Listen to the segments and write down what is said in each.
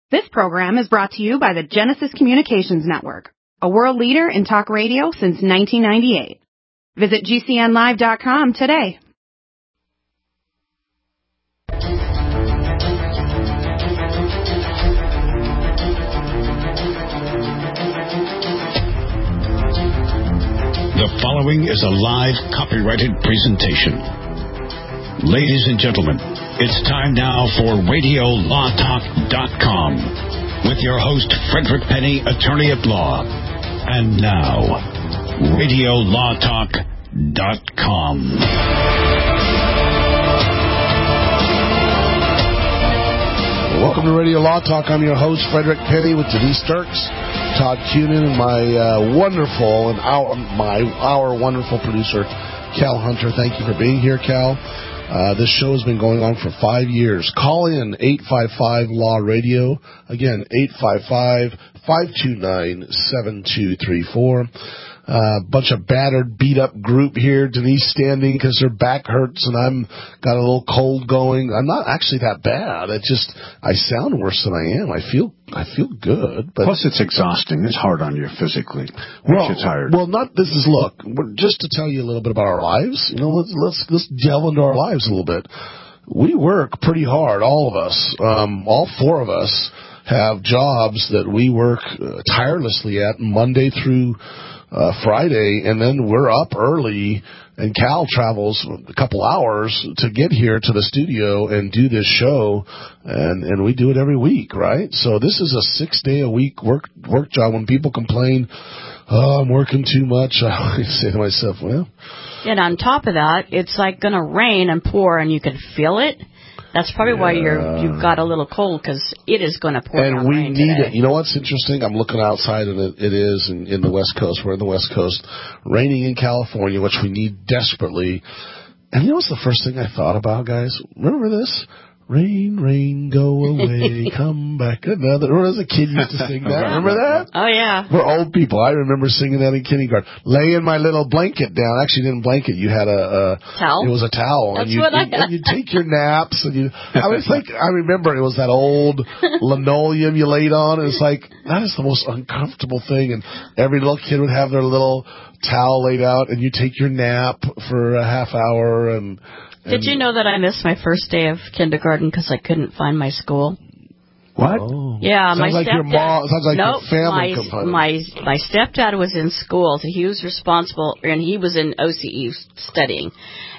This program is brought to you by the Genesis Communications Network, a world leader in talk radio since 1998. Visit GCNlive.com today. The following is a live copyrighted presentation. Ladies and gentlemen, it's time now for RadioLawTalk.com with your host, Frederick Penny, attorney at law. And now, RadioLawTalk.com. Welcome to Radio Law Talk. I'm your host, Frederick Penny, with Denise Dirks, Todd Cunin, and my wonderful and our wonderful producer, Cal Hunter. Thank you for being here, Cal. This show has been going on for 5 years. Call in 855-LAW-RADIO. Again, 855-529-7234. Bunch of battered, beat-up group here. Denise standing because her back hurts, and I'm got a little cold going. I'm not actually that bad. I sound worse than I am. I feel good. But plus, it's exhausting. It's hard on you physically. Makes you tired. Well, look, just to tell you a little bit about our lives. Let's delve into our lives a little bit. We work pretty hard, all of us. All four of us have jobs that we work tirelessly at Monday through Friday, and then we're up early, and Cal travels a couple hours to get here to the studio and do this show, and we do it every week, right? So this is a 6-day-a-week work job. When people complain, oh, I'm working too much, I always say to myself, well. And on top of that, it's like going to rain and pour, and you can feel it. That's probably why you've got a little cold, because it is going to pour down and we rain need today. it. You know what's interesting? I'm looking outside, and it is in the West Coast. We're in the West Coast, raining in California, which we need desperately. And you know what's the first thing I thought about, guys? Remember this? Rain, rain, go away, come back another. Remember as a kid used to sing that? Remember that? Oh, yeah. We're old people. I remember singing that in kindergarten. Laying my little blanket down. Actually, didn't blanket. You had a towel. It was a towel. That's and what I had. And you take your naps. And I remember it was that old linoleum you laid on. And it's like, that is the most uncomfortable thing. And every little kid would have their little towel laid out. And you take your nap for a half hour. Did you know that I missed my first day of kindergarten because I couldn't find my school? What? Oh. Yeah, sounds like your mom. Sounds like your family component. My stepdad was in school, so he was responsible, and he was in OCE studying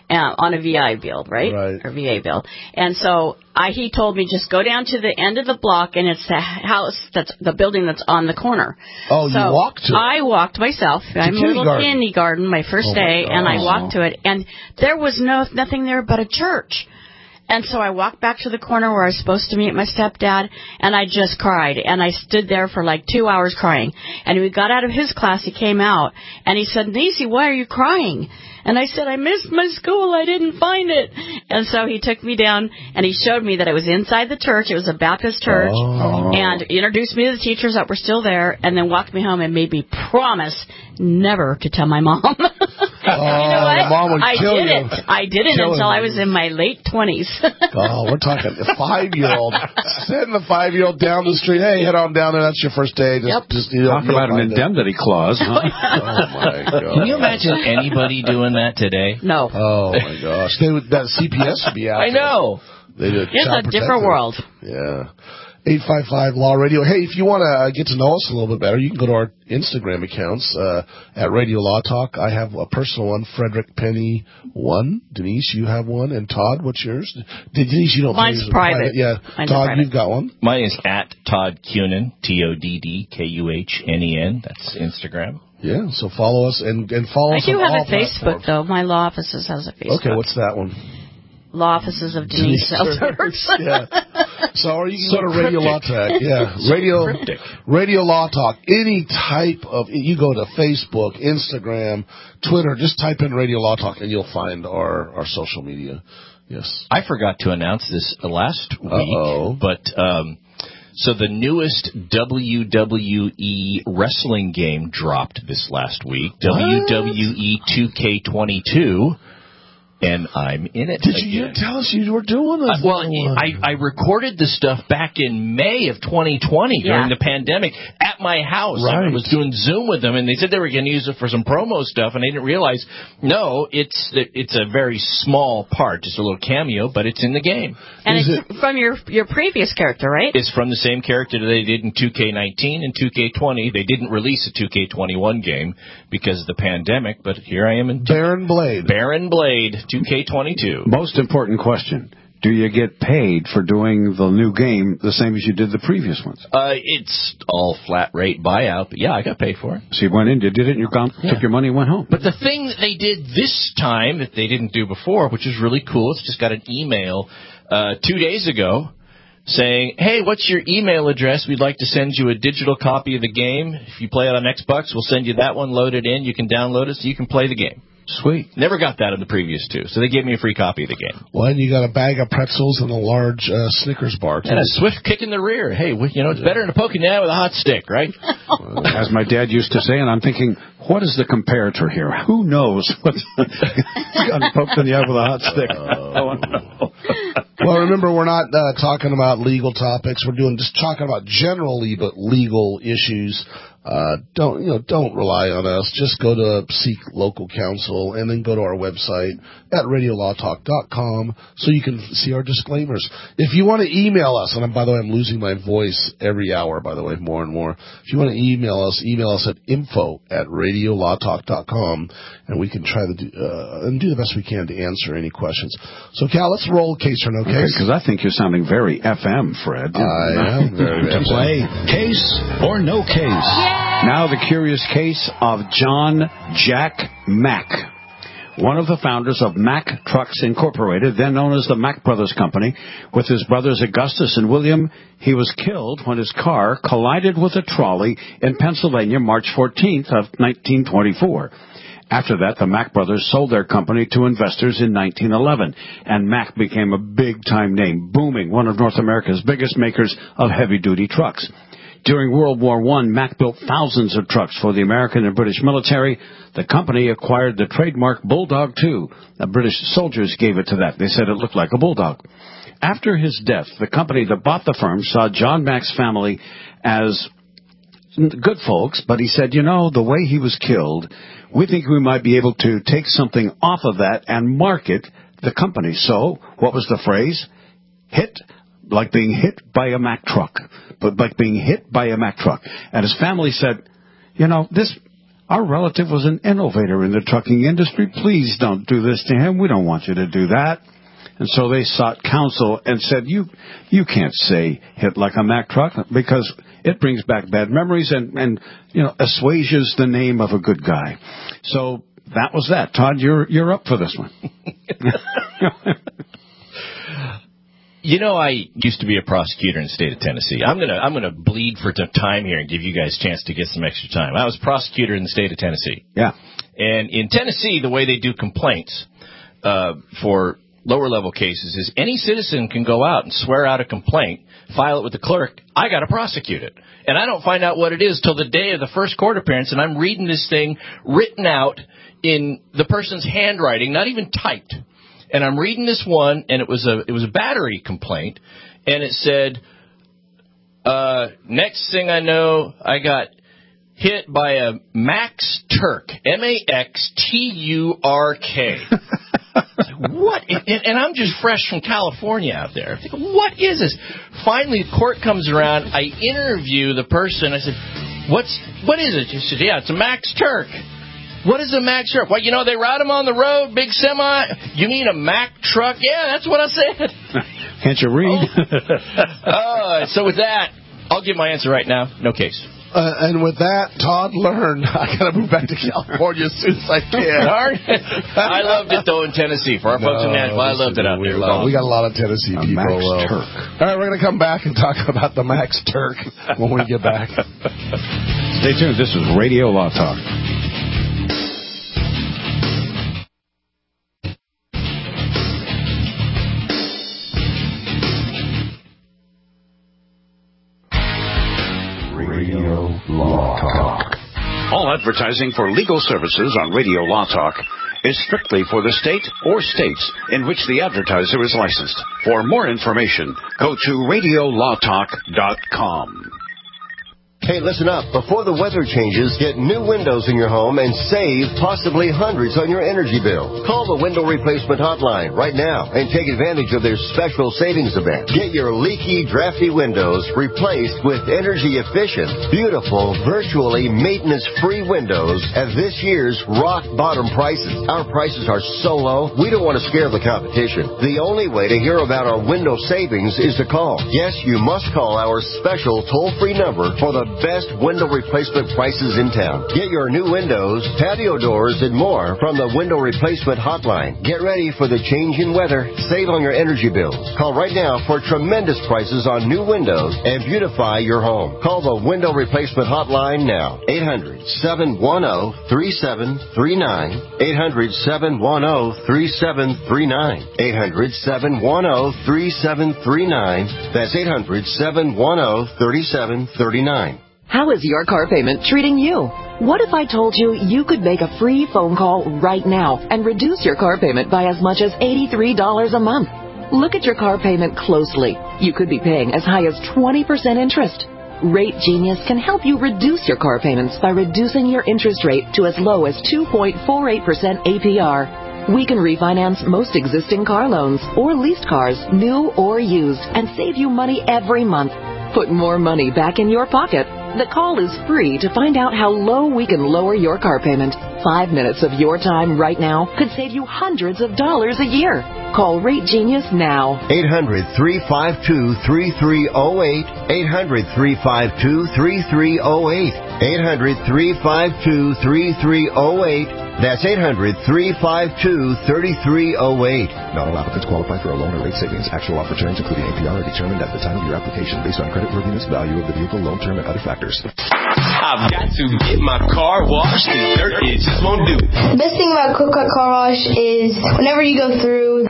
on a VI bill, right? Or VA bill. And so he told me just go down to the end of the block, and it's the house the building that's on the corner. Oh, so you walked to it? I walked myself. I'm a little kindergarten, my first day, and I walked to it, and there was nothing there but a church. And so I walked back to the corner where I was supposed to meet my stepdad, and I just cried. And I stood there for like 2 hours crying. And when we got out of his class, he came out, and he said, Niecy, why are you crying? And I said, I missed my school. I didn't find it. And so he took me down, and he showed me that it was inside the church. It was a Baptist church. Oh. And introduced me to the teachers that were still there, and then walked me home and made me promise never to tell my mom. You know what? Mom would kill you. I didn't until I was in my late 20s. Oh, we're talking a 5-year-old. Sending the 5-year-old down the street. Hey, head on down there. That's your first day. Talk about an indemnity clause, huh? Oh, my God. Can you imagine anybody doing that today? No. Oh, my gosh. That CPS would be out. I know. It's a different world. Yeah. 855-LAW-RADIO. Hey, if you want to get to know us a little bit better, you can go to our Instagram accounts at Radio Law Talk. I have a personal one, Frederick Penny 1. Denise, you have one. And Todd, what's yours? Denise, you don't. Mine's private. Yeah. Mine's Todd, private. you've got one. Mine is at Todd Cunin, TODDKUHNEN. That's Instagram. Yeah, so follow us and follow us on all I do have a Facebook, platforms. though. My law offices has a Facebook. Okay, what's that one? Law offices of Denise Selters. Yeah. So, or you can go to Radio Law Talk. Yeah. Radio Law Talk. Any type of, you go to Facebook, Instagram, Twitter, just type in Radio Law Talk and you'll find our social media. Yes. I forgot to announce this last week, but so the newest WWE wrestling game dropped this last week, WWE 2K22. And I'm in it. Did you tell us you were doing this? Well, I recorded the stuff back in May of 2020 during the pandemic at my house. Right. I was doing Zoom with them, and they said they were going to use it for some promo stuff, and I didn't realize, no, it's a very small part, just a little cameo, but it's in the game. And it's from your previous character, right? It's from the same character that they did in 2K19 and 2K20. They didn't release a 2K21 game because of the pandemic, but here I am in Baron Blade. 2K22. Most important question. Do you get paid for doing the new game the same as you did the previous ones? It's all flat rate buyout, but yeah, I got paid for it. So you went in, you did it, and you took your money and went home. But the thing that they did this time that they didn't do before, which is really cool, it's just got an email 2 days ago saying, hey, what's your email address? We'd like to send you a digital copy of the game. If you play it on Xbox, we'll send you that one, load it in. You can download it so you can play the game. Sweet. Never got that in the previous two, so they gave me a free copy of the game. Well, and you got a bag of pretzels and a large Snickers bar, too. And a swift kick in the rear. Hey, it's better than a poking you with a hot stick, right? As my dad used to say, and I'm thinking, what is the comparator here? Who knows what's gotten poked in the eye with a hot stick? Well, remember, we're not talking about legal topics. We're just talking about general legal issues. Don't rely on us. Just go to seek local counsel and then go to our website at radiolawtalk.com so you can see our disclaimers. If you want to email us, and by the way, I'm losing my voice every hour, by the way, more and more. If you want to email us at info@radiolawtalk.com, and we can try to do the best we can to answer any questions. So, Cal, let's roll case or no case. Because I think you're sounding very FM, Fred. I am very to play Case or No Case. Now the curious case of John Jack Mack, one of the founders of Mack Trucks Incorporated, then known as the Mack Brothers Company. With his brothers Augustus and William, he was killed when his car collided with a trolley in Pennsylvania March 14th of 1924. After that, the Mack brothers sold their company to investors in 1911, and Mack became a big-time name, booming, one of North America's biggest makers of heavy-duty trucks. During World War I, Mack built thousands of trucks for the American and British military. The company acquired the trademark Bulldog, too. The British soldiers gave it to that. They said it looked like a bulldog. After his death, the company that bought the firm saw John Mack's family as good folks, but he said, the way he was killed, we think we might be able to take something off of that and market the company. So, what was the phrase? Like being hit by a Mack truck. But like being hit by a Mack truck. And his family said, our relative was an innovator in the trucking industry. Please don't do this to him. We don't want you to do that. And so they sought counsel and said, you can't say hit like a Mack truck because it brings back bad memories and assuages the name of a good guy. So that was that. Todd, you're up for this one. I used to be a prosecutor in the state of Tennessee. I'm gonna bleed for time here and give you guys a chance to get some extra time. I was a prosecutor in the state of Tennessee. Yeah. And in Tennessee, the way they do complaints for lower level cases is any citizen can go out and swear out a complaint, file it with the clerk. I got to prosecute it. And I don't find out what it is till the day of the first court appearance, and I'm reading this thing written out in the person's handwriting, not even typed. And I'm reading this one, and it was a battery complaint, and it said, next thing I know, I got hit by a Max Turk, M-A-X-T-U-R-K. What? And I'm just fresh from California out there. I'm thinking, what is this? Finally, the court comes around. I interview the person. I said, what is it? She said, yeah, it's a Max Turk. What is a Mack truck? Well, they ride them on the road, big semi. You mean a Mack truck? Yeah, that's what I said. Can't you read? So with that, I'll give my answer right now. No case. And with that, Todd learned I got to move back to California as soon as I can. I loved it, though, in Tennessee. For our folks in Nashville, I loved it out there. We got a lot of Tennessee people. Max Turk. All right, we're going to come back and talk about the Max Turk when we get back. Stay tuned. This is Radio Law Talk. Radio Law Talk. All advertising for legal services on Radio Law Talk is strictly for the state or states in which the advertiser is licensed. For more information, go to radiolawtalk.com. Hey, listen up. Before the weather changes, get new windows in your home and save possibly hundreds on your energy bill. Call the Window Replacement Hotline right now and take advantage of their special savings event. Get your leaky, drafty windows replaced with energy-efficient, beautiful, virtually maintenance-free windows at this year's rock-bottom prices. Our prices are so low, we don't want to scare the competition. The only way to hear about our window savings is to call. Yes, you must call our special toll-free number for the best window replacement prices in town. Get your new windows, patio doors, and more from the Window Replacement Hotline. Get ready for the change in weather. Save on your energy bills. Call right now for tremendous prices on new windows and beautify your home. Call the Window Replacement Hotline now. 800-710-3739. 800-710-3739. 800-710-3739. That's 800-710-3739. How is your car payment treating you? What if I told you you could make a free phone call right now and reduce your car payment by as much as $83 a month? Look at your car payment closely. You could be paying as high as 20% interest. Rate Genius can help you reduce your car payments by reducing your interest rate to as low as 2.48% APR. We can refinance most existing car loans or leased cars, new or used, and save you money every month. Put more money back in your pocket. The call is free to find out how low we can lower your car payment. 5 minutes of your time right now could save you hundreds of dollars a year. Call Rate Genius now. 800-352-3308. 800-352-3308. 800-352-3308. That's 800-352-3308. Not all applicants qualify for a loan or rate savings. Actual offer terms, including APR, are determined at the time of your application based on creditworthiness, value of the vehicle, loan term, and other factors. I've got to get my car washed. The dirt it just won't do. The best thing about Quick Cut Car Wash is whenever you go through.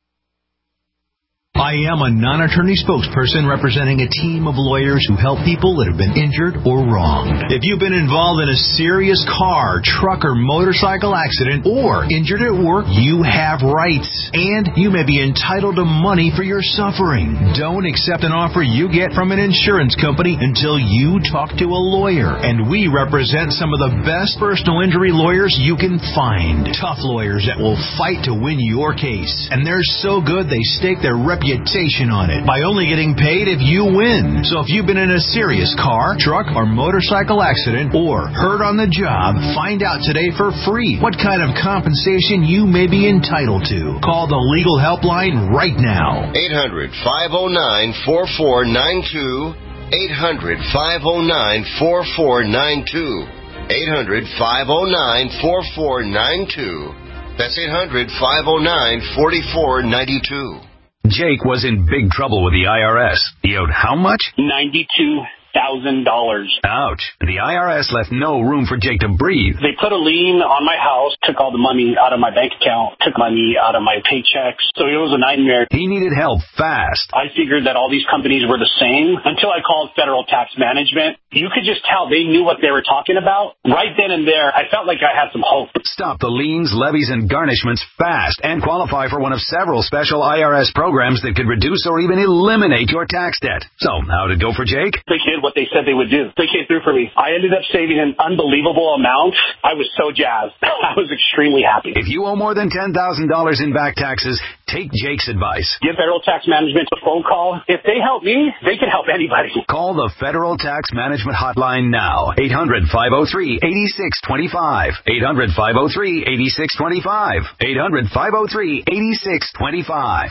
I am a non-attorney spokesperson representing a team of lawyers who help people that have been injured or wronged. If you've been involved in a serious car, truck, or motorcycle accident or injured at work, you have rights, and you may be entitled to money for your suffering. Don't accept an offer you get from an insurance company until you talk to a lawyer, and we represent some of the best personal injury lawyers you can find. Tough lawyers that will fight to win your case, and they're so good they stake their reputation on it by only getting paid if you win. So if you've been in a serious car, truck, or motorcycle accident or hurt on the job, find out today for free what kind of compensation you may be entitled to. Call the legal helpline right now. 800-509-4492. 800-509-4492. 800-509-4492. That's 800-509-4492. Jake was in big trouble with the IRS. He owed how much? $92,000. Ouch. The IRS left no room for Jake to breathe. They put a lien on my house, took all the money out of my bank account, took money out of my paychecks. So it was a nightmare. He needed help fast. I figured that all these companies were the same until I called Federal Tax Management. You could just tell they knew what they were talking about. Right then and there, I felt like I had some hope. Stop the liens, levies, and garnishments fast and qualify for one of several special IRS programs that could reduce or even eliminate your tax debt. So, how'd it go for Jake? They did what they said they would do. They came through for me. I ended up saving an unbelievable amount. I was so jazzed. I was extremely happy. If you owe more than $10,000 in back taxes, take Jake's advice. Give Federal Tax Management a phone call. If they help me, they can help anybody. Call the Federal Tax Management Hotline now. 800-503-8625. 800-503-8625. 800-503-8625.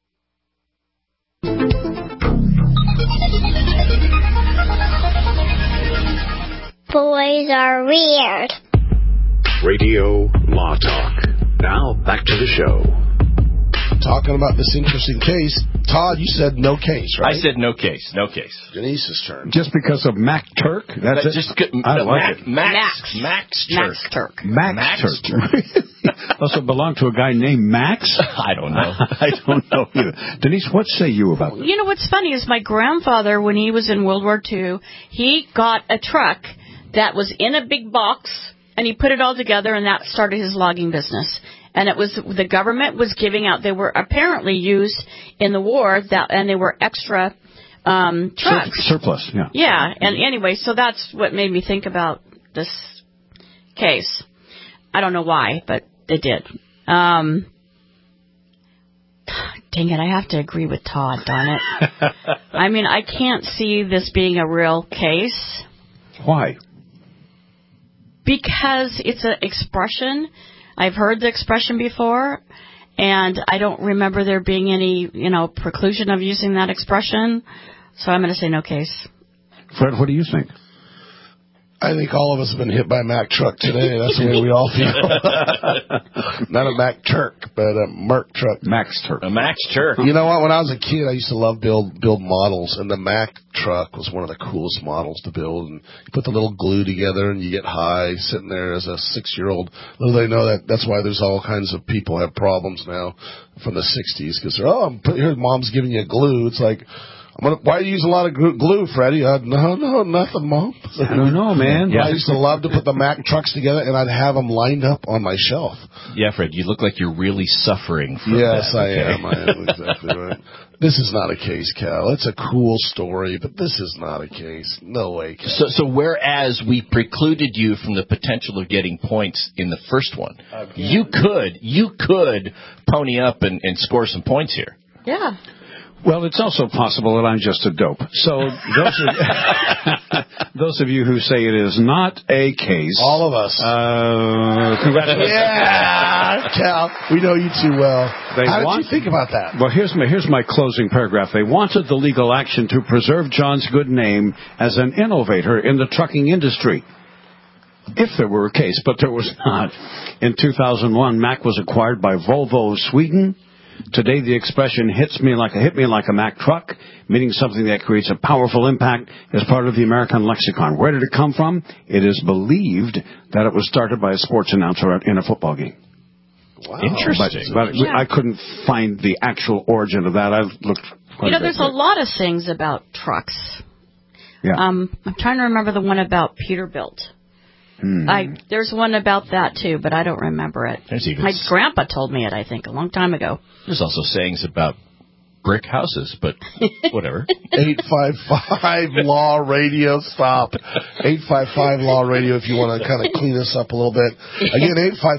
Boys are weird. Radio Law Talk. Now, back to the show. Talking about this interesting case, Todd, you said no case, right? I said no case, no case. Denise's turn. Just because of Mac Turk? That's it? Just I like it. Max Turk. Max Turk. Also belong to a guy named Max? I don't know. I don't know either. Denise, what say you about this? You know what's funny is my grandfather, when he was in World War II, he got a truck that was in a big box, And he put it all together, and that started his logging business. And it was the government was giving out. They were apparently used in the war, and they were extra trucks. Surplus, yeah. Yeah, and anyway, so that's what made me think about this case. I don't know why, but it did. Dang it, I have to agree with Todd, darn it. I mean, I can't see this being a real case. Why? Because it's an expression. I've heard the expression before, and I don't remember there being any, preclusion of using that expression. So I'm going to say no case. Fred, what do you think? I think all of us have been hit by a Mack truck today. That's the way we all feel. Not a Mack Turk, but a Merc truck. Max Turk. A Max Turk. You know what? When I was a kid, I used to love build models, and the Mack truck was one of the coolest models to build. And you put the little glue together, and you get high sitting there as a 6-year-old. Little they know that's why there's all kinds of people have problems now from the 60s because here mom's giving you glue. It's like. Why do you use a lot of glue, Freddie? No, nothing, Mom. I don't know, man. Yeah. I used to love to put the Mack trucks together, and I'd have them lined up on my shelf. Yeah, Fred, you look like you're really suffering from yes, that. Yes, I am exactly right. This is not a case, Cal. It's a cool story, but this is not a case. No way, Cal. So whereas we precluded you from the potential of getting points in the first one, you could pony up and score some points here. Yeah. Well, it's also possible that I'm just a dope. So those of you who say it is not a case, all of us, congratulations. Yeah, Cal, we know you too well. How did you think about that? Well, here's my closing paragraph. They wanted the legal action to preserve John's good name as an innovator in the trucking industry. If there were a case, but there was not. In 2001, Mack was acquired by Volvo of Sweden. Today, the expression hit me like a Mack truck, meaning something that creates a powerful impact, is part of the American lexicon. Where did it come from? It is believed that it was started by a sports announcer in a football game. Wow. Interesting. But I couldn't find the actual origin of that. I've looked. There's a lot of things about trucks. Yeah. I'm trying to remember the one about Peterbilt. There's one about that, too, but I don't remember it. My grandpa told me it, I think, a long time ago. There's also sayings about brick houses, but whatever. 855 Law Radio. Stop. 855 Law Radio if you want to kind of clean us up a little bit. Again,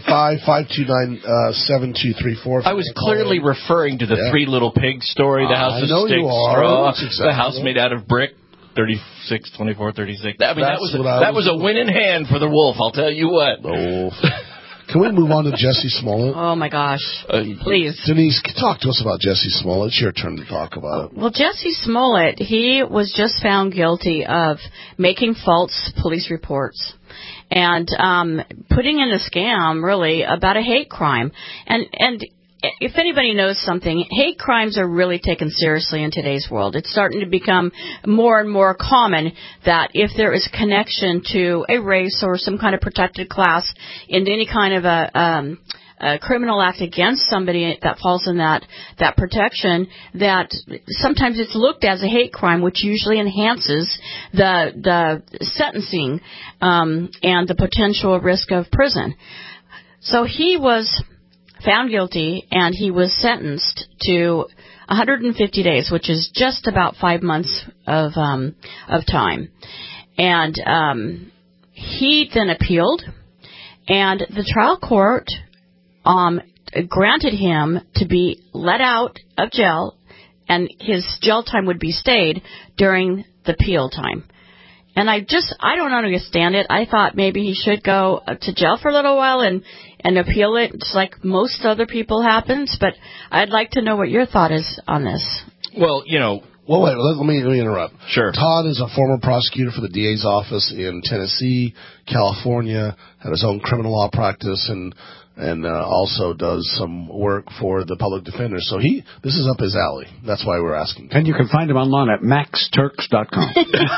855-529-7234. I was clearly referring to the Three Little Pigs story, the house of sticks, straw, exactly the house made out of brick. 36, 24, 36. I mean, that was a win in hand for the Wolf, I'll tell you what. The Wolf. Can we move on to Jesse Smollett? Oh, my gosh. Please. Denise, talk to us about Jesse Smollett. It's your turn to talk about it. Well, Jesse Smollett, he was just found guilty of making false police reports and putting in a scam, really, about a hate crime. And if anybody knows something, hate crimes are really taken seriously in today's world. It's starting to become more and more common that if there is a connection to a race or some kind of protected class in any kind of a criminal act against somebody that falls in that protection, that sometimes it's looked as a hate crime, which usually enhances the sentencing and the potential risk of prison. So he was found guilty, and he was sentenced to 150 days, which is just about 5 months of time. And he then appealed, and the trial court granted him to be let out of jail, and his jail time would be stayed during the appeal time. And I don't understand it. I thought maybe he should go to jail for a little while and appeal it, just like most other people happens. But I'd like to know what your thought is on this. Well, Well, wait, let me interrupt. Sure. Todd is a former prosecutor for the DA's office in Tennessee, California, had his own criminal law practice, and also does some work for the public defender. So this is up his alley. That's why we're asking. And you can find him online at maxturks.com.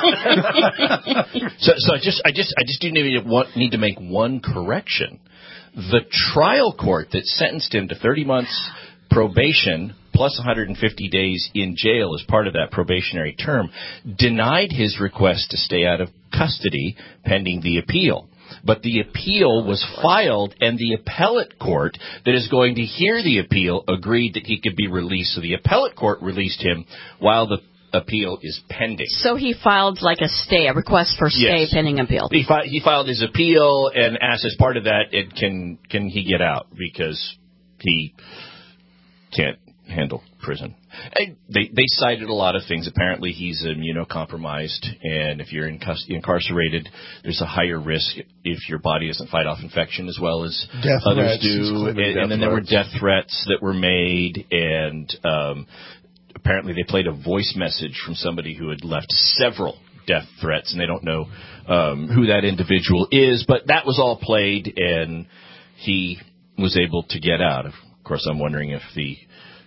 So I just do need to make one correction. The trial court that sentenced him to 30 months probation plus 150 days in jail as part of that probationary term denied his request to stay out of custody pending the appeal. but the appeal was filed, and the appellate court that is going to hear the appeal agreed that he could be released. So the appellate court released him while the appeal is pending. So he filed like a stay, a request for stay pending appeal. He filed his appeal and asked as part of that, can he get out because he can't handle prison. They cited a lot of things. Apparently he's immunocompromised, and if you're incarcerated, there's a higher risk if your body doesn't fight off infection as well as others do. And then there were death threats that were made, and apparently they played a voice message from somebody who had left several death threats, and they don't know who that individual is, but that was all played, and he was able to get out. Of course, I'm wondering if the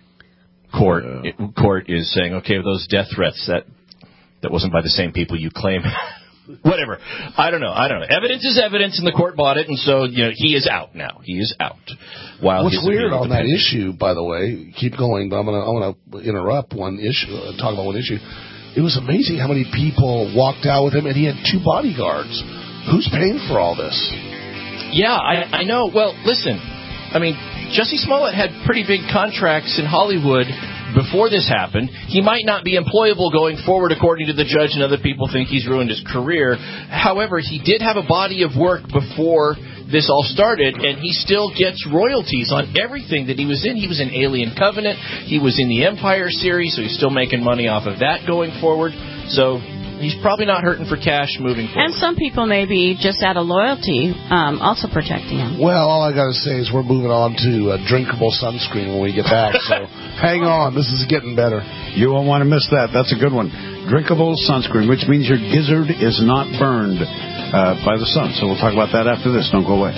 court is saying, okay, those death threats, that wasn't by the same people you claim. Whatever. I don't know. Evidence is evidence, and the court bought it, and so he is out now. He is out. What's weird on that issue, by the way, keep going, but I'm gonna interrupt one issue, talk about one issue. It was amazing how many people walked out with him, and he had 2 bodyguards. Who's paying for all this? Yeah, I know. Well, listen, I mean, Jussie Smollett had pretty big contracts in Hollywood before this happened. He might not be employable going forward, according to the judge, and other people think he's ruined his career. However, he did have a body of work before this all started, and he still gets royalties on everything that he was in. He was in Alien Covenant. He was in the Empire series, so he's still making money off of that going forward. So he's probably not hurting for cash moving forward. And some people may be just out of loyalty, also protecting him. Well, all I got to say is we're moving on to drinkable sunscreen when we get back, so hang on. This is getting better. You won't want to miss that. That's a good one. Drinkable sunscreen, which means your gizzard is not burned by the sun. So we'll talk about that after this. Don't go away.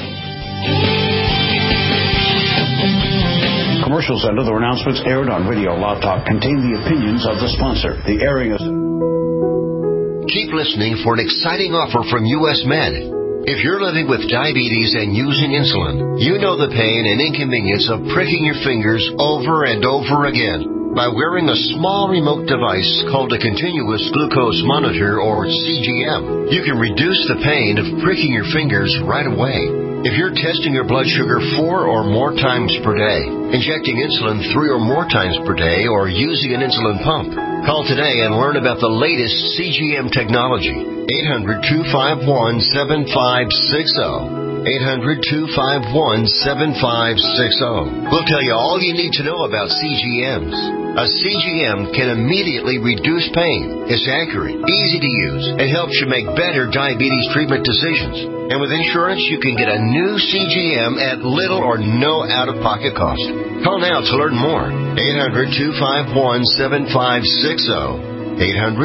Commercials and other announcements aired on Radio Law Talk contain the opinions of the sponsor. The airing is... Keep listening for an exciting offer from U.S. Med. If you're living with diabetes and using insulin, you know the pain and inconvenience of pricking your fingers over and over again. By wearing a small remote device called a continuous glucose monitor, or CGM, you can reduce the pain of pricking your fingers right away. If you're testing your blood sugar 4 or more times per day, injecting insulin 3 or more times per day, or using an insulin pump, call today and learn about the latest CGM technology. 800-251-7560. 800-251-7560. We'll tell you all you need to know about CGMs. A CGM can immediately reduce pain. It's accurate, easy to use, and helps you make better diabetes treatment decisions. And with insurance, you can get a new CGM at little or no out-of-pocket cost. Call now to learn more. 800-251-7560.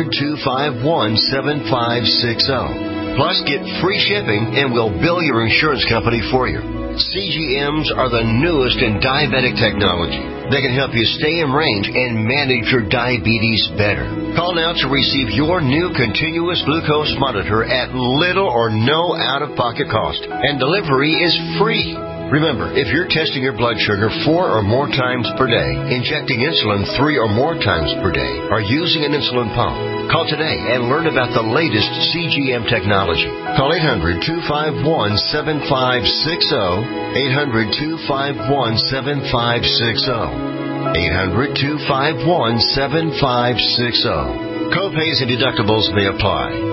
800-251-7560. Plus, get free shipping, and we'll bill your insurance company for you. CGMs are the newest in diabetic technology. They can help you stay in range and manage your diabetes better. Call now to receive your new continuous glucose monitor at little or no out-of-pocket cost. And delivery is free. Remember, if you're testing your blood sugar 4 or more times per day, injecting insulin 3 or more times per day, or using an insulin pump, call today and learn about the latest CGM technology. Call 800-251-7560, 800-251-7560, 800-251-7560. Copays and deductibles may apply.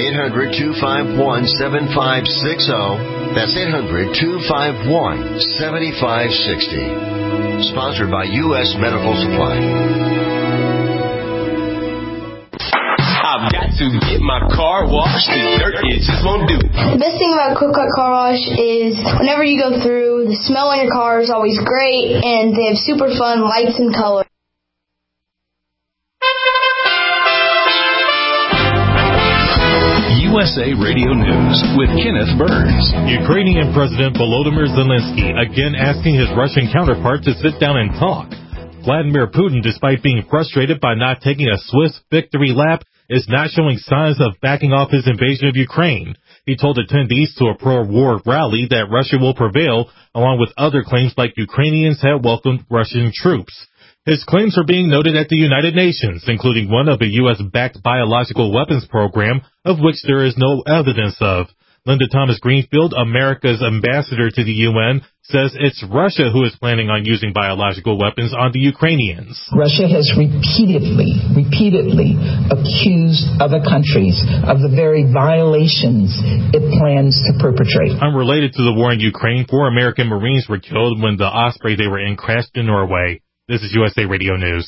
800-251-7560. That's 800-251-7560. Sponsored by U.S. Medical Supply. I've got to get my car washed. The dirt it just won't do. The best thing about Quick Cut Car Wash is whenever you go through, the smell on your car is always great, and they have super fun lights and colors. USA Radio News with Kenneth Burns. Ukrainian President Volodymyr Zelensky again asking his Russian counterpart to sit down and talk. Vladimir Putin, despite being frustrated by not taking a Swiss victory lap, is not showing signs of backing off his invasion of Ukraine. He told attendees to a pro-war rally that Russia will prevail, along with other claims like Ukrainians had welcomed Russian troops. His claims are being noted at the United Nations, including one of a U.S.-backed biological weapons program, of which there is no evidence of. Linda Thomas Greenfield, America's ambassador to the UN, says it's Russia who is planning on using biological weapons on the Ukrainians. Russia has repeatedly accused other countries of the very violations it plans to perpetrate. Unrelated to the war in Ukraine, 4 American Marines were killed when the Osprey they were in crashed in Norway. This is USA Radio News.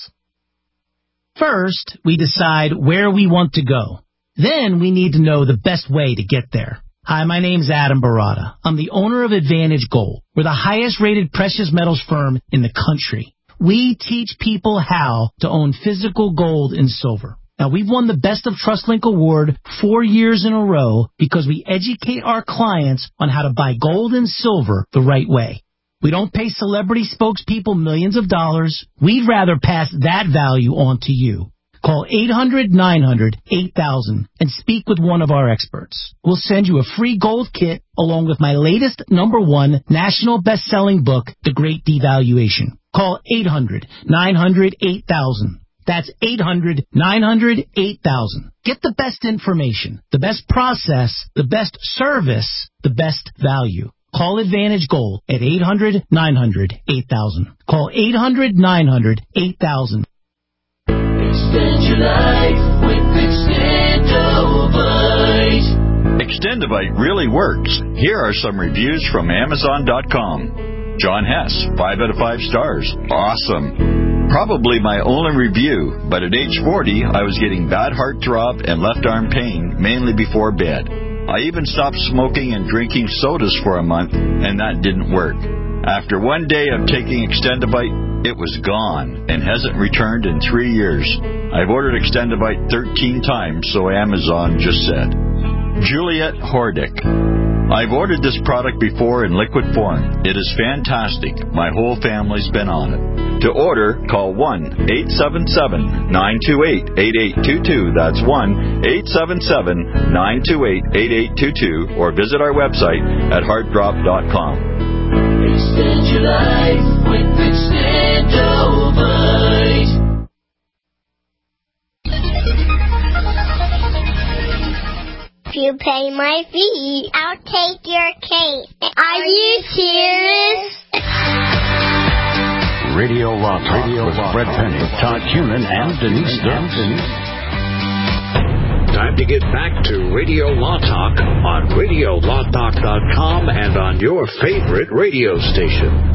First, we decide where we want to go. Then we need to know the best way to get there. Hi, my name's Adam Barada. I'm the owner of Advantage Gold. We're the highest-rated precious metals firm in the country. We teach people how to own physical gold and silver. Now, we've won the Best of TrustLink Award 4 years in a row because we educate our clients on how to buy gold and silver the right way. We don't pay celebrity spokespeople millions of dollars. We'd rather pass that value on to you. Call 800-900-8000 and speak with one of our experts. We'll send you a free gold kit along with my latest #1 national best-selling book, The Great Devaluation. Call 800-900-8000. That's 800-900-8000. Get the best information, the best process, the best service, the best value. Call Advantage Gold at 800-900-8000. Call 800-900-8000. Extend your life with Extendovite. Extendovite really works. Here are some reviews from Amazon.com. John Hess, 5 out of 5 stars. Awesome. Probably my only review, but at age 40, I was getting bad heart throb and left arm pain, mainly before bed. I even stopped smoking and drinking sodas for a month, and that didn't work. After 1 day of taking Extendovite, it was gone and hasn't returned in 3 years. I've ordered Extendovite 13 times, so Amazon just said. Juliet Hordick. I've ordered this product before in liquid form. It is fantastic. My whole family's been on it. To order, call 1-877-928-8822. That's 1-877-928-8822. Or visit our website at heartdrop.com. Extend your life with Extendovite. If you pay my fee, I'll take your cake. Are you serious? Radio Law Talk with Fred Penny, Todd Cunin, and Denise Dance. Time to get back to Radio Law Talk on RadioLawTalk.com and on your favorite radio station.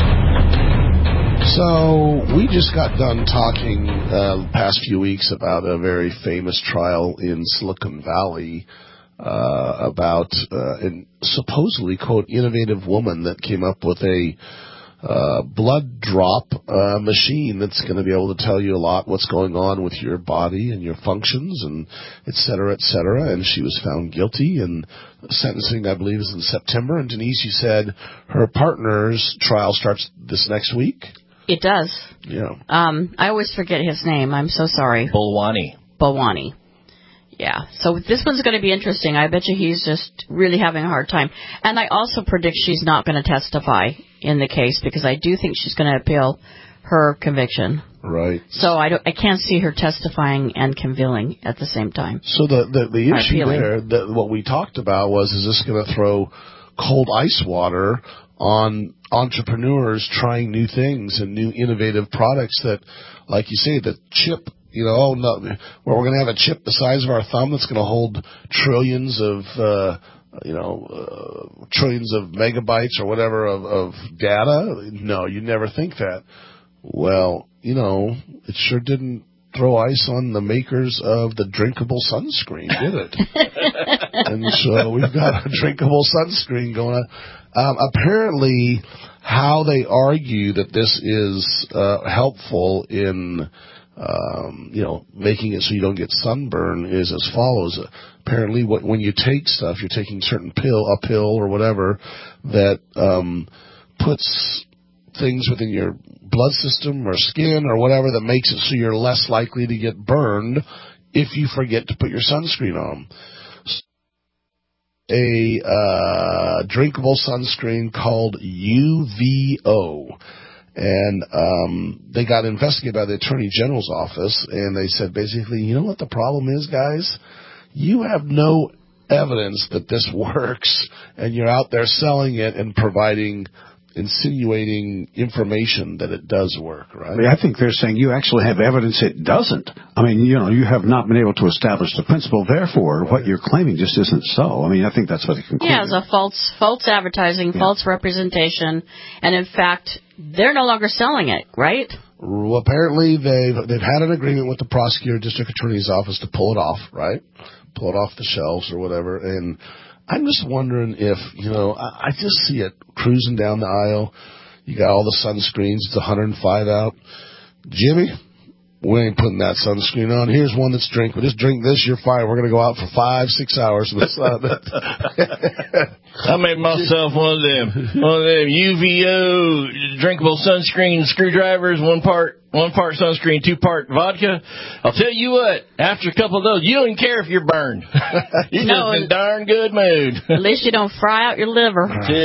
So, we just got done talking the past few weeks about a very famous trial in Silicon Valley about a supposedly, quote, innovative woman that came up with a blood drop machine that's going to be able to tell you a lot what's going on with your body and your functions and et cetera, and she was found guilty, and sentencing, I believe, is in September. And Denise, you said her partner's trial starts this next week? It does. Yeah. I always forget his name. I'm so sorry. Balwani. Yeah, so this one's going to be interesting. I bet you he's just really having a hard time. And I also predict she's not going to testify in the case because I do think she's going to appeal her conviction. Right. So I can't see her testifying and convicting at the same time. So the issue there, what we talked about was, is this going to throw cold ice water on entrepreneurs trying new things and new innovative products that, like you say, the chip... we're going to have a chip the size of our thumb that's going to hold trillions of megabytes or whatever of data? No, you never think that. Well, it sure didn't throw ice on the makers of the drinkable sunscreen, did it? And so we've got a drinkable sunscreen going on. Apparently, how they argue that this is helpful in... making it so you don't get sunburn is as follows. Apparently, when you take stuff, you're taking a pill or whatever that puts things within your blood system or skin or whatever that makes it so you're less likely to get burned if you forget to put your sunscreen on. A drinkable sunscreen called UVO. And they got investigated by the Attorney General's office, and they said basically, you know what the problem is, guys? You have no evidence that this works, and you're out there selling it and insinuating information that it does work, right? I think they're saying you actually have evidence it doesn't. I mean, you have not been able to establish the principle, therefore what you're claiming just isn't so. I mean, I think that's what they conclude. Yeah, it's a false advertising, false representation, and in fact, they're no longer selling it, right? Well, apparently they've had an agreement with the prosecutor, district attorney's office to pull it off, right? Pull it off the shelves or whatever. And I'm just wondering if, I just see it cruising down the aisle. You got all the sunscreens. It's 105 out. Jimmy, we ain't putting that sunscreen on. Here's one that's drinkable. Just drink this, you're fine. We're going to go out for 5-6 hours in the sun. I made myself one of them UVO drinkable sunscreen screwdrivers, one part sunscreen, 2-part vodka. I'll tell you what, after a couple of those, you don't even care if you're burned. You're just in a darn good mood. At least you don't fry out your liver.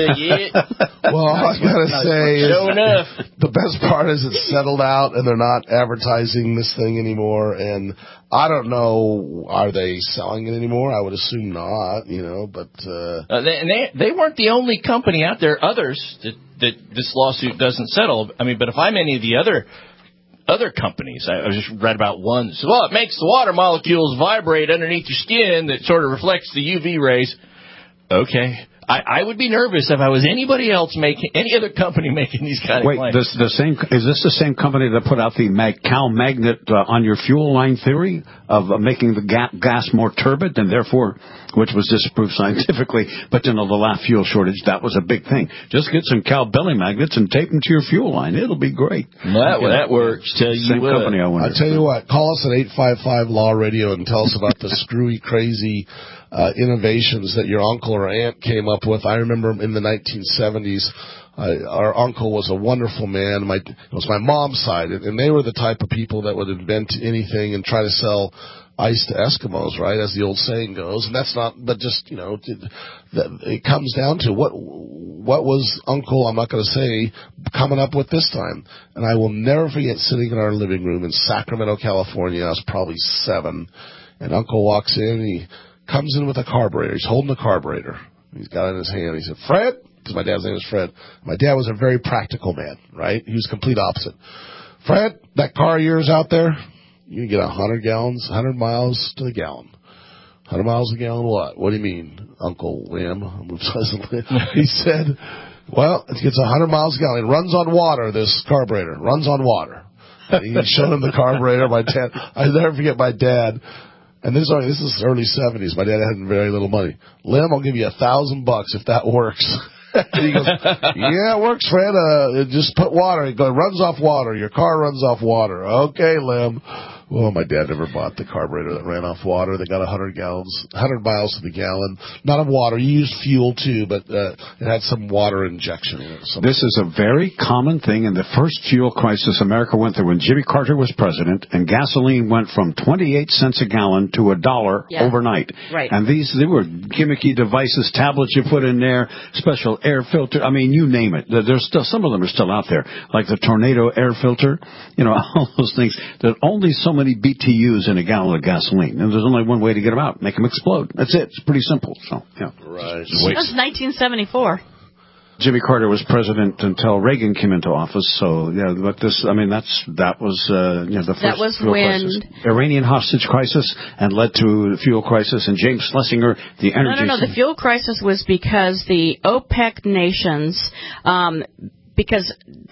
Well, all I gotta say is the best part is it's settled out and they're not advertising this thing anymore. And I don't know, are they selling it anymore? I would assume not, but they weren't the only company out there. Others that this lawsuit doesn't settle. I mean, but if I'm any of the other companies, I just read about one that said, well, it makes the water molecules vibrate underneath your skin that sort of reflects the UV rays. Okay. I would be nervous if I was any other company making these kind of claims. Is this the same company that put out the Cal magnet on your fuel line theory of making the gas more turbid and therefore, which was disproved scientifically, but the last fuel shortage, that was a big thing. Just get some Cal belly magnets and tape them to your fuel line. It'll be great. That works. Same company, I wonder. I'll tell you what, call us at 855 Law Radio and tell us about the screwy, crazy innovations that your uncle or aunt came up with. I remember in the 1970s, our uncle was a wonderful man. It was my mom's side, and they were the type of people that would invent anything and try to sell ice to Eskimos, right, as the old saying goes. And that's not, but just, it comes down to what was Uncle, I'm not going to say, coming up with this time. And I will never forget sitting in our living room in Sacramento, California. I was probably 7, and Uncle walks in, and he comes in with a carburetor. He's holding a carburetor. He's got it in his hand. He said, Fred, because my dad's name is Fred. My dad was a very practical man, right? He was complete opposite. Fred, that car of yours out there, you can get 100 gallons, 100 miles to the gallon. 100 miles a gallon what? What do you mean, Uncle Lim? He said, well, it gets 100 miles a gallon. It runs on water, this carburetor. Runs on water. And he showed him the carburetor. My dad, I never forget my dad. And this is early 70s. My dad had very little money. Lim, I'll give you $1,000 if that works. And he goes, yeah, it works, Fred. Just put water. It runs off water. Your car runs off water. Okay, Lim. Well, my dad never bought the carburetor that ran off water. They got 100 miles to the gallon. Not of water. You used fuel, too, but it had some water injection in it. This is a very common thing in the first fuel crisis America went through when Jimmy Carter was president, and gasoline went from 28 cents a gallon to $1 overnight. Right. And they were gimmicky devices, tablets you put in there, special air filter. I mean, you name it. There's still, some of them are still out there, like the Tornado air filter. All those things. There's only so many BTUs in a gallon of gasoline, and there's only one way to get them out: make them explode. That's it. It's pretty simple. So, yeah. Right. That's 1974. Jimmy Carter was president until Reagan came into office. So, yeah, but that was the first fuel crisis. Iranian hostage crisis, and led to the fuel crisis. And James Schlesinger, the energy. No. The fuel crisis was because the OPEC nations. Because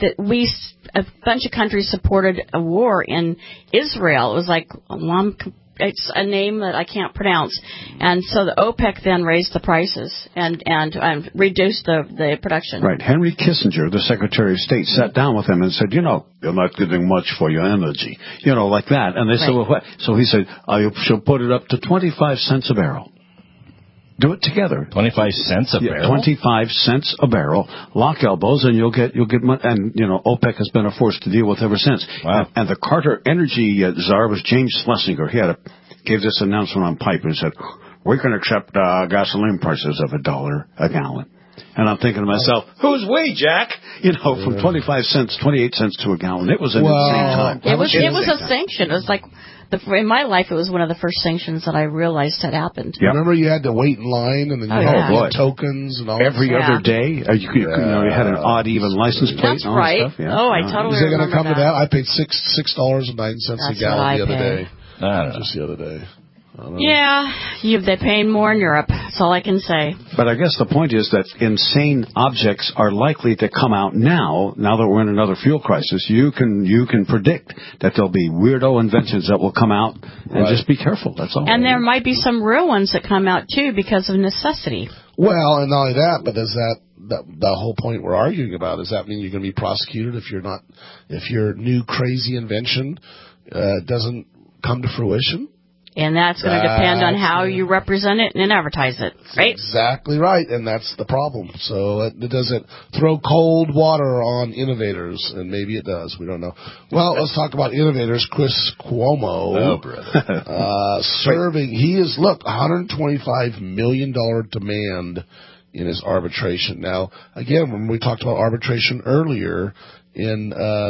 a bunch of countries supported a war in Israel. It was like it's a name that I can't pronounce, and so the OPEC then raised the prices and reduced the production. Right. Henry Kissinger, the Secretary of State, sat down with him and said, you're not getting much for your energy, like that. And they said, well, what? So he said, I shall put it up to 25 cents a barrel. Do it together. 25 cents a barrel? 25 cents a barrel. Lock elbows, and you'll get money. And, OPEC has been a force to deal with ever since. Wow. And the Carter energy czar was James Schlesinger. He gave this announcement on pipe and said, we can accept gasoline prices of $1 a gallon. And I'm thinking to myself, who's we, Jack? From 25 cents, 28 cents to a gallon. It was an insane time. It was a sanction. It was like, in my life, it was one of the first sanctions that I realized had happened. Yep. Remember you had to wait in line and then you had to get tokens and all every other day? You had an odd, even license plate. That's and all right. That stuff. Yeah. I totally remember. Is it going to come to that? I paid $6.09 a gallon the other day. Just the other day. Yeah, they're paying more in Europe. That's all I can say. But I guess the point is that insane objects are likely to come out now that we're in another fuel crisis. You can predict that there'll be weirdo inventions that will come out, and just be careful. That's all. And there might be some real ones that come out, too, because of necessity. Well, and not only that, but is the whole point we're arguing about, does that mean you're going to be prosecuted if your new crazy invention doesn't come to fruition? And that's going to depend on how you represent it and advertise it, right? Exactly right, and that's the problem. So it doesn't throw cold water on innovators, and maybe it does. We don't know. Well, let's talk about innovators. Chris Cuomo, he is, $125 million demand in his arbitration. Now, again, when we talked about arbitration earlier, in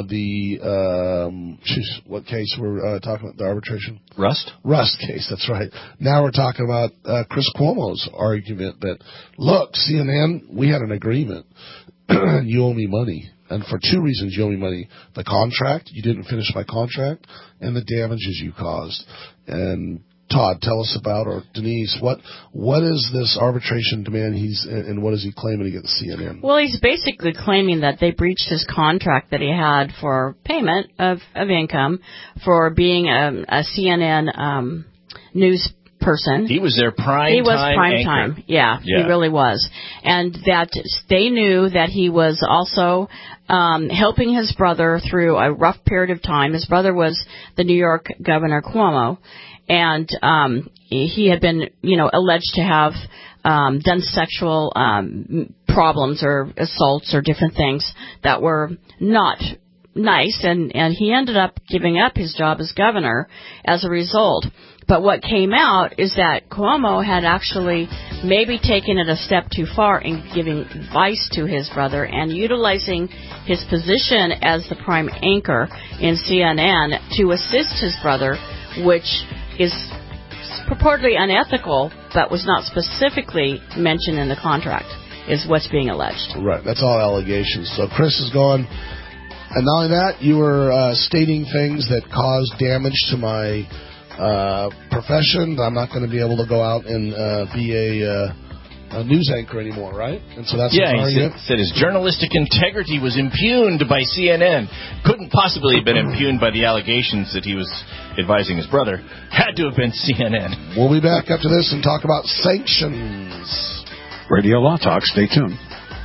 what case we're talking about the arbitration? Rust case, that's right. Now we're talking about Chris Cuomo's argument that, look, CNN, we had an agreement. You owe me money. And for two reasons you owe me money. The contract, you didn't finish my contract, and the damages you caused. And Todd, tell us about, or Denise, what is this arbitration demand and what is he claiming against CNN? Well, he's basically claiming that they breached his contract that he had for payment of income for being a CNN news person. He was their prime time. Yeah, he really was. And that they knew that he was also helping his brother through a rough period of time. His brother was the New York Governor Cuomo. And he had been, alleged to have done sexual problems or assaults or different things that were not nice. And he ended up giving up his job as governor as a result. But what came out is that Cuomo had actually maybe taken it a step too far in giving advice to his brother and utilizing his position as the prime anchor in CNN to assist his brother, which is purportedly unethical, but was not specifically mentioned in the contract, is what's being alleged. Right, that's all allegations. So Chris is gone. And not only that, you were stating things that caused damage to my profession. I'm not going to be able to go out and be a news anchor anymore, right? And so that's he said his journalistic integrity was impugned by CNN. Couldn't possibly have been impugned by the allegations that he was advising his brother. Had to have been CNN. We'll be back after this and talk about sanctions. Radio Law Talk. Stay tuned.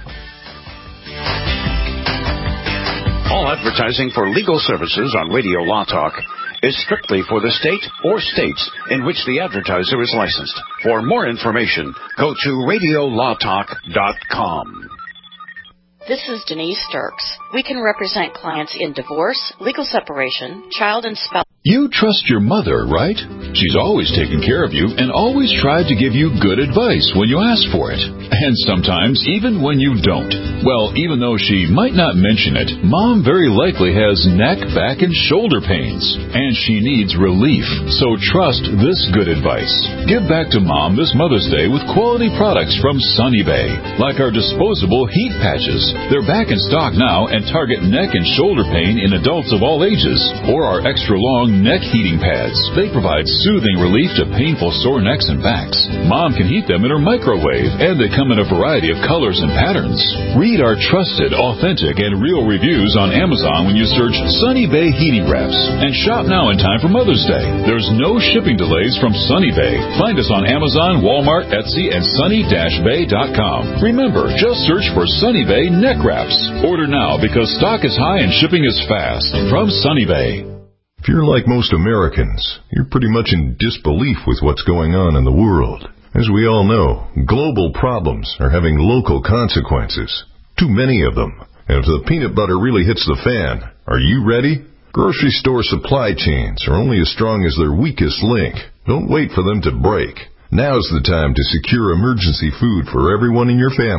All advertising for legal services on Radio Law Talk is strictly for the state or states in which the advertiser is licensed. For more information, go to radiolawtalk.com. This is Denise Sturks. We can represent clients in divorce, legal separation, child and spouse. You trust your mother, right? She's always taken care of you and always tried to give you good advice when you ask for it. And sometimes even when you don't. Well, even though she might not mention it, Mom very likely has neck, back, and shoulder pains. And she needs relief. So trust this good advice. Give back to Mom this Mother's Day with quality products from Sunny Bay. Like our disposable heat patches. They're back in stock now and target neck and shoulder pain in adults of all ages. Or our extra long neck heating pads. They provide soothing relief to painful sore necks and backs. Mom can heat them in her microwave, and they come in a variety of colors and patterns. Read our trusted, authentic, and real reviews on Amazon when you search Sunny Bay Heating Wraps. And shop now in time for Mother's Day. There's no shipping delays from Sunny Bay. Find us on Amazon, Walmart, Etsy, and sunny-bay.com. Remember, just search for Sunny Bay Neck Wraps. Order now because stock is high and shipping is fast. From Sunny Bay. If you're like most Americans, you're pretty much in disbelief with what's going on in the world. As we all know, global problems are having local consequences. Too many of them. And if the peanut butter really hits the fan, are you ready? Grocery store supply chains are only as strong as their weakest link. Don't wait for them to break. Now's the time to secure emergency food for everyone in your family.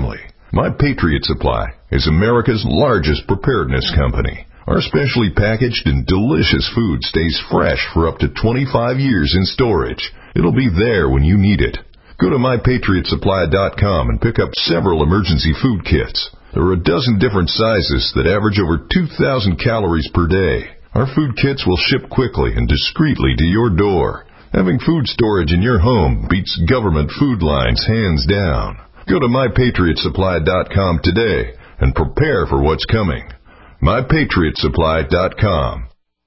My Patriot Supply is America's largest preparedness company. Our specially packaged and delicious food stays fresh for up to 25 years in storage. It'll be there when you need it. Go to MyPatriotSupply.com and pick up several emergency food kits. There are a dozen different sizes that average over 2,000 calories per day. Our food kits will ship quickly and discreetly to your door. Having food storage in your home beats government food lines hands down. Go to MyPatriotSupply.com today and prepare for what's coming. MyPatriotSupply.com.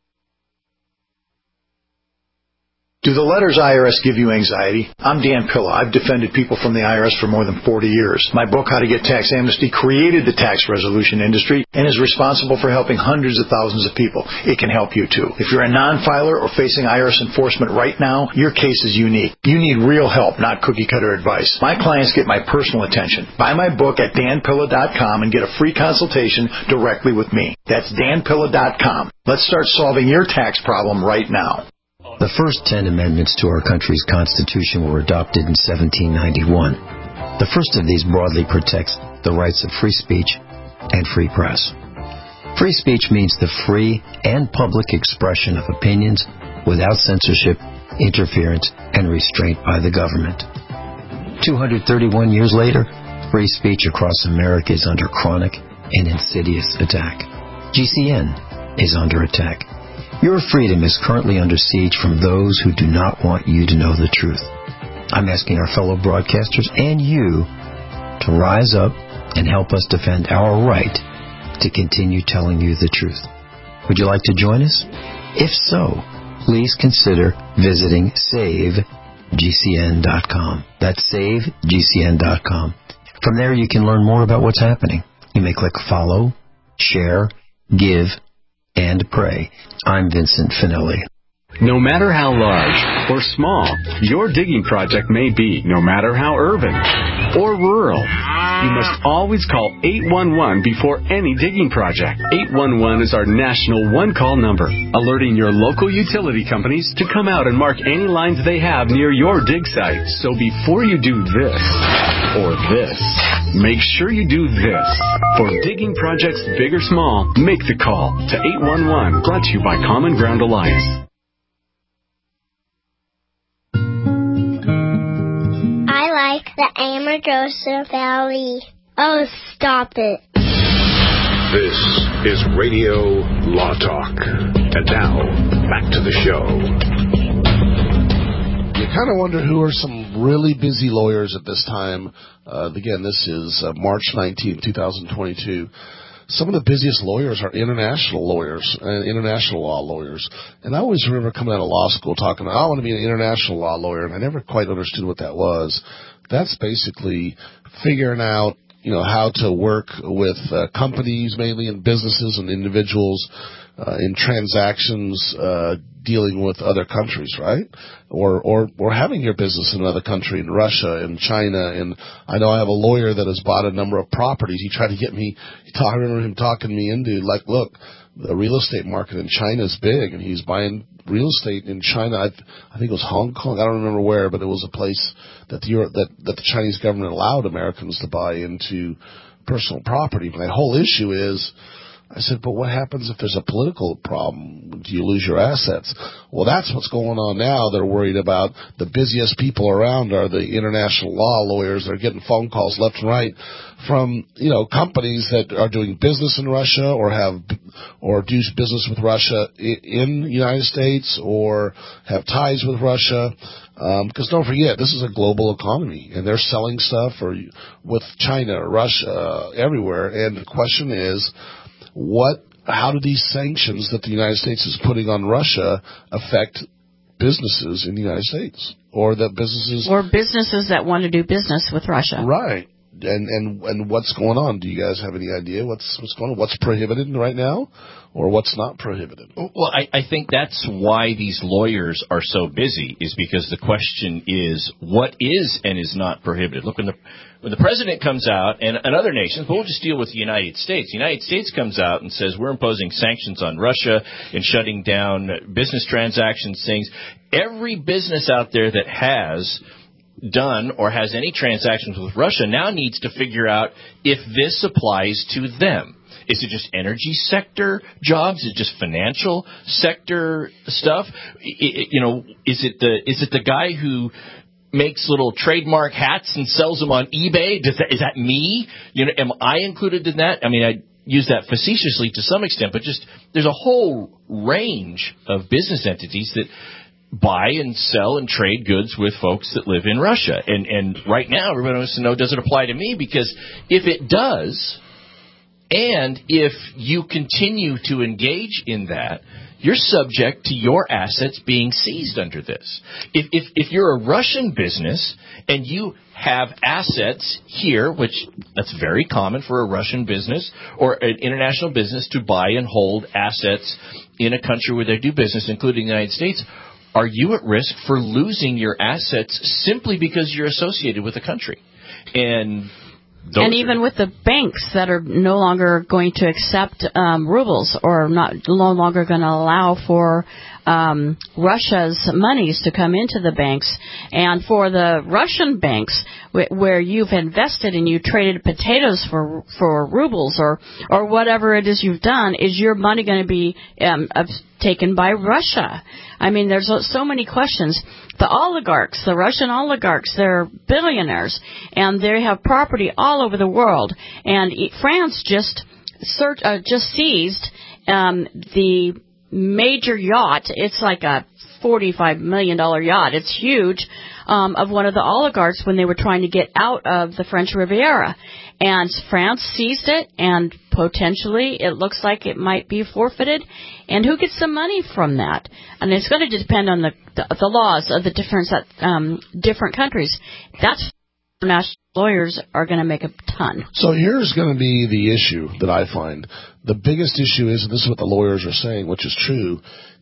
Do the letters IRS give you anxiety? I'm Dan Pilla. I've defended people from the IRS for more than 40 years. My book, How to Get Tax Amnesty, created the tax resolution industry and is responsible for helping hundreds of thousands of people. It can help you, too. If you're a non-filer or facing IRS enforcement right now, your case is unique. You need real help, not cookie-cutter advice. My clients get my personal attention. Buy my book at danpilla.com and get a free consultation directly with me. That's danpilla.com. Let's start solving your tax problem right now. The first 10 amendments to our country's Constitution were adopted in 1791. The first of these broadly protects the rights of free speech and free press. Free speech means the free and public expression of opinions without censorship, interference, and restraint by the government. 231 years later, free speech across America is under chronic and insidious attack. GCN is under attack. Your freedom is currently under siege from those who do not want you to know the truth. I'm asking our fellow broadcasters and you to rise up and help us defend our right to continue telling you the truth. Would you like to join us? If so, please consider visiting SaveGCN.com. That's SaveGCN.com. From there you can learn more about what's happening. You may click follow, share, give, and pray. I'm Vincent Finelli. No matter how large or small your digging project may be, no matter how urban or rural, you must always call 811 before any digging project. 811 is our national one-call number, alerting your local utility companies to come out and mark any lines they have near your dig site. So before you do this or this, make sure you do this. For digging projects big or small, make the call to 811. Brought to you by Common Ground Alliance. I like the Amargosa Valley. Oh, stop it. This is Radio Law Talk. And now, back to the show. You kind of wonder who are some really busy lawyers at this time. Again, this is March 19, 2022. Some of the busiest lawyers are international lawyers and international law lawyers. And I always remember coming out of law school talking about, I want to be an international law lawyer, and I never quite understood what that was. That's basically figuring out, how to work with companies, mainly in businesses and individuals, in transactions, dealing with other countries, right? Or having your business in another country, in Russia, in China. And I know I have a lawyer that has bought a number of properties. He tried to get me, I remember him talking me into, like, look, the real estate market in China is big, and he's buying real estate in China. I think it was Hong Kong. I don't remember where, but it was a place that the Chinese government allowed Americans to buy into personal property. But my whole issue is, I said, but what happens if there's a political problem? Do you lose your assets? Well, that's what's going on now. They're worried about the busiest people around are the international law lawyers. They're getting phone calls left and right from, companies that are doing business in Russia or do business with Russia in the United States or have ties with Russia. Because don't forget, this is a global economy, and they're selling stuff with China, Russia, everywhere. And the question is, how do these sanctions that the United States is putting on Russia affect businesses in the United States or businesses that want to do business with Russia? Right. And what's going on? Do you guys have any idea what's going on? What's prohibited right now or what's not prohibited? Well, I think that's why these lawyers are so busy, is because the question is what is and is not prohibited. Look, when the president comes out, and other nations, but we'll just deal with the United States. The United States comes out and says we're imposing sanctions on Russia and shutting down business transactions, things. Every business out there that has done or has any transactions with Russia now needs to figure out if this applies to them. Is it just energy sector jobs? Is it just financial sector stuff? Is it the guy who makes little trademark hats and sells them on eBay? Is that me? Am I included in that? I mean, I use that facetiously to some extent, but just there's a whole range of business entities that buy and sell and trade goods with folks that live in Russia. And right now, everybody wants to know, does it apply to me? Because if it does, and if you continue to engage in that, you're subject to your assets being seized under this. If you're a Russian business and you have assets here, which that's very common for a Russian business or an international business to buy and hold assets in a country where they do business, including the United States, are you at risk for losing your assets simply because you're associated with a country? And even with the banks that are no longer going to accept rubles or no longer going to allow for Russia's monies to come into the banks, and for the Russian banks where you've invested and you traded potatoes for rubles or whatever it is you've done, is your money going to be taken by Russia? I mean, there's so many questions. The oligarchs, the Russian oligarchs, they're billionaires, and they have property all over the world. And France just seized the major yacht. It's like a $45 million yacht. It's huge, of one of the oligarchs when they were trying to get out of the French Riviera. And France seized it, and potentially it looks like it might be forfeited. And who gets the money from that? And it's going to depend on the laws of the different countries. That's international lawyers are going to make a ton. So here's going to be the issue that I find. The biggest issue is, and this is what the lawyers are saying, which is true,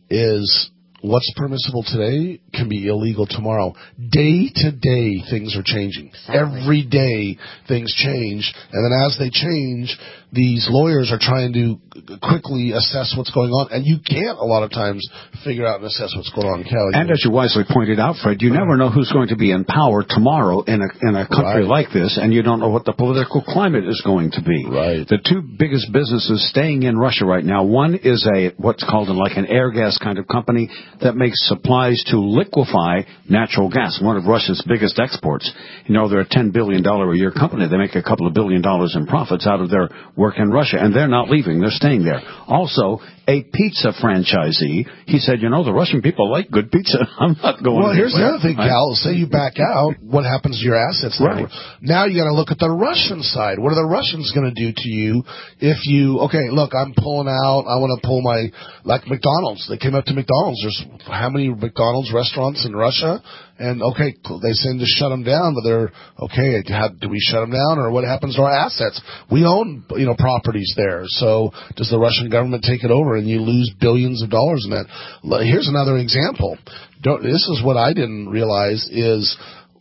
is what's permissible today can be illegal tomorrow. Day to day, things are changing. Exactly. Every day, things change. And then as they change, these lawyers are trying to quickly assess what's going on. And you can't, a lot of times, figure out and assess what's going on in Cali. And as you wisely pointed out, Fred, you never know who's going to be in power tomorrow in a country like this, and you don't know what the political climate is going to be. Right. The two biggest businesses staying in Russia right now, one is what's called like an air gas kind of company that makes supplies to liquefy natural gas, one of Russia's biggest exports. They're a $10 billion a year company. They make a couple of $1 billion in profits out of their work in Russia, and they're not leaving. They're staying there. Also, a pizza franchisee, he said, the Russian people like good pizza. I'm not going Well, here's the other thing, Cal. Say you back out, what happens to your assets? Right. Now you got to look at the Russian side. What are the Russians going to do to you if you, okay, look, I'm pulling out, I want to pull like McDonald's. They came up to McDonald's. There's how many McDonald's restaurants in Russia? And, okay, they seem to shut them down, but they're, okay, do we shut them down, or what happens to our assets? We own, properties there. So does the Russian government take it over and you lose billions of dollars in that? Here's another example. This is what I didn't realize is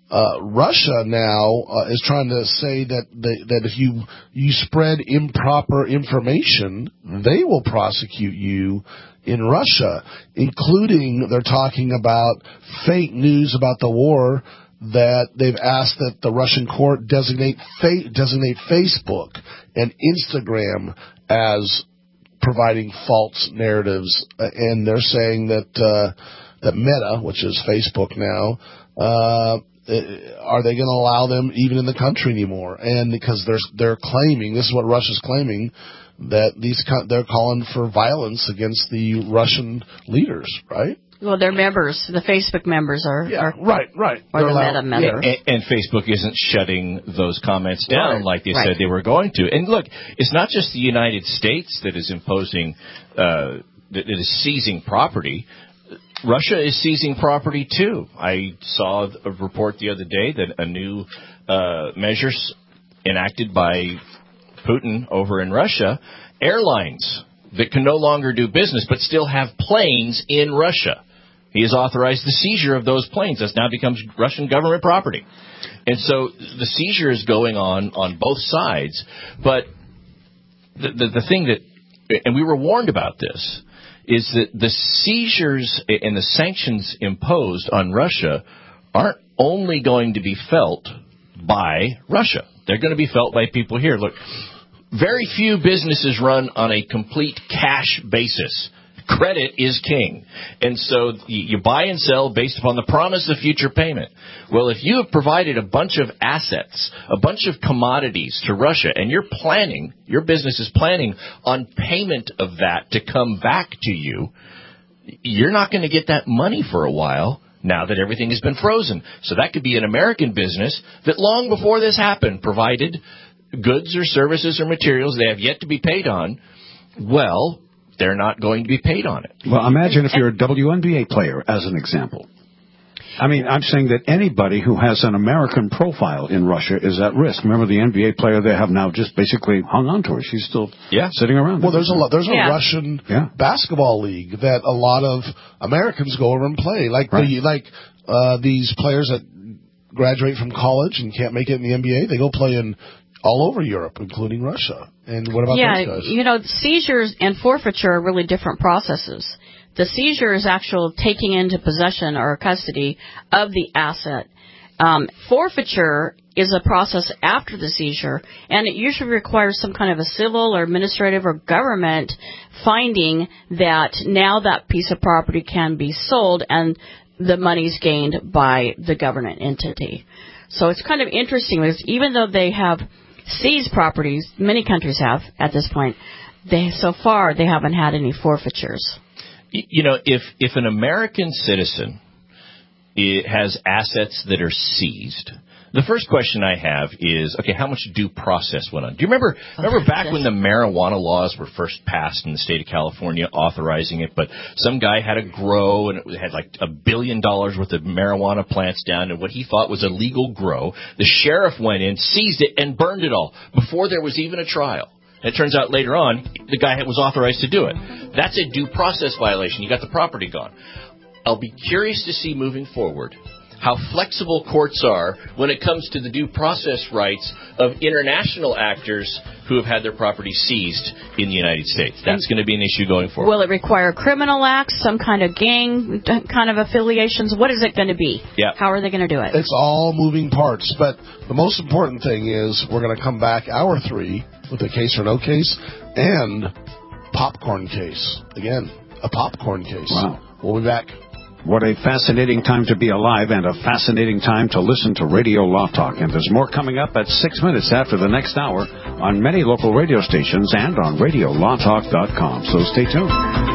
Russia now is trying to say that if you spread improper information, they will prosecute you in Russia, including they're talking about fake news about the war, that they've asked that the Russian court designate Facebook and Instagram as providing false narratives, and they're saying that Meta, which is Facebook now, are they going to allow them even in the country anymore? And because they're claiming, this is what Russia's claiming, that they're calling for violence against the Russian leaders, right? Well, they're members. The Facebook members are. Right. Or the Meta members. And Facebook isn't shutting those comments down like they said they were going to. And look, it's not just the United States that is imposing, that is seizing property. Russia is seizing property too. I saw a report the other day that a new measures enacted by Putin over in Russia, airlines that can no longer do business but still have planes in Russia. He has authorized the seizure of those planes. That now becomes Russian government property. And so the seizure is going on both sides. But the thing that, and we were warned about this, is that the seizures and the sanctions imposed on Russia aren't only going to be felt by Russia. They're going to be felt by people here. Look, very few businesses run on a complete cash basis. Credit is king. And so you buy and sell based upon the promise of future payment. Well, if you have provided a bunch of assets, a bunch of commodities to Russia, and your business is planning on payment of that to come back to you, you're not going to get that money for a while now that everything has been frozen. So that could be an American business that long before this happened provided goods or services or materials they have yet to be paid on. Well, they're not going to be paid on it. Well, imagine if you're a WNBA player, as an example. I mean, I'm saying that anybody who has an American profile in Russia is at risk. Remember the NBA player they have now just basically hung on to her. She's still sitting around. Well, there's a Russian basketball league that a lot of Americans go over and play. Like these players that graduate from college and can't make it in the NBA, they go play in all over Europe, including Russia. And what about those guys? You know, seizures and forfeiture are really different processes. The seizure is actual taking into possession or custody of the asset. Forfeiture is a process after the seizure, and it usually requires some kind of a civil or administrative or government finding that now that piece of property can be sold and the money's gained by the government entity. So it's kind of interesting because even though they have seized properties, many countries have at this point, so far they haven't had any forfeitures. You know, if an American citizen has assets that are seized, the first question I have is, okay, how much due process went on? Do you remember back when the marijuana laws were first passed in the state of California authorizing it, but some guy had a grow and it had like $1 billion worth of marijuana plants down and what he thought was a legal grow. The sheriff went in, seized it, and burned it all before there was even a trial. And it turns out later on, the guy was authorized to do it. That's a due process violation. You got the property gone. I'll be curious to see moving forward how flexible courts are when it comes to the due process rights of international actors who have had their property seized in the United States. That's going to be an issue going forward. Will it require criminal acts, some kind of gang kind of affiliations? What is it going to be? Yeah. How are they going to do it? It's all moving parts, but the most important thing is we're going to come back hour 3 with a case or no case and popcorn case. Again, a popcorn case. Wow. We'll be back. What a fascinating time to be alive and a fascinating time to listen to Radio Law Talk. And there's more coming up at 6 minutes after the next hour on many local radio stations and on RadioLawTalk.com. So stay tuned.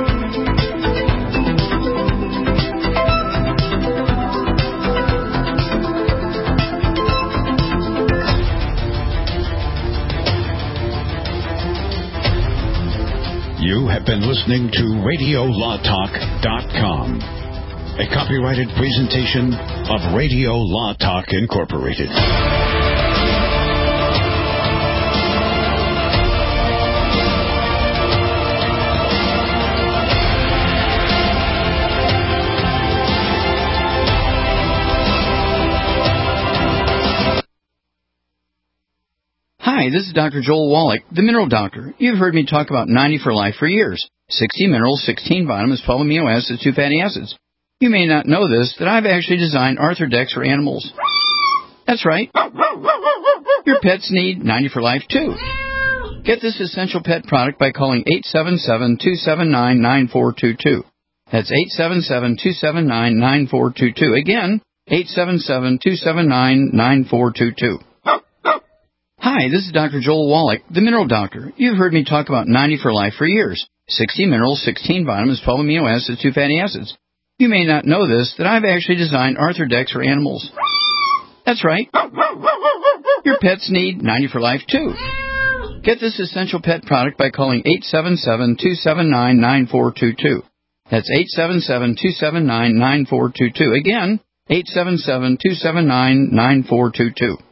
You have been listening to RadioLawTalk.com, a copyrighted presentation of Radio Law Talk Incorporated. Hi, this is Dr. Joel Wallach, the Mineral Doctor. You've heard me talk about 90 for Life for years. 60 minerals, 16 vitamins, 12 amino acids, 2 fatty acids. You may not know this, that I've actually designed Arthrodex for animals. That's right. Your pets need 90 for Life, too. Get this essential pet product by calling 877-279-9422. That's 877-279-9422. Again, 877-279-9422. Hi, this is Dr. Joel Wallach, the Mineral Doctor. You've heard me talk about 90 for Life for years. 60 minerals, 16 vitamins, 12 amino acids, 2 fatty acids. You may not know this, that I've actually designed Arthrodex for animals. That's right. Your pets need 90 for Life, too. Get this essential pet product by calling 877-279-9422. That's 877-279-9422. Again, 877-279-9422.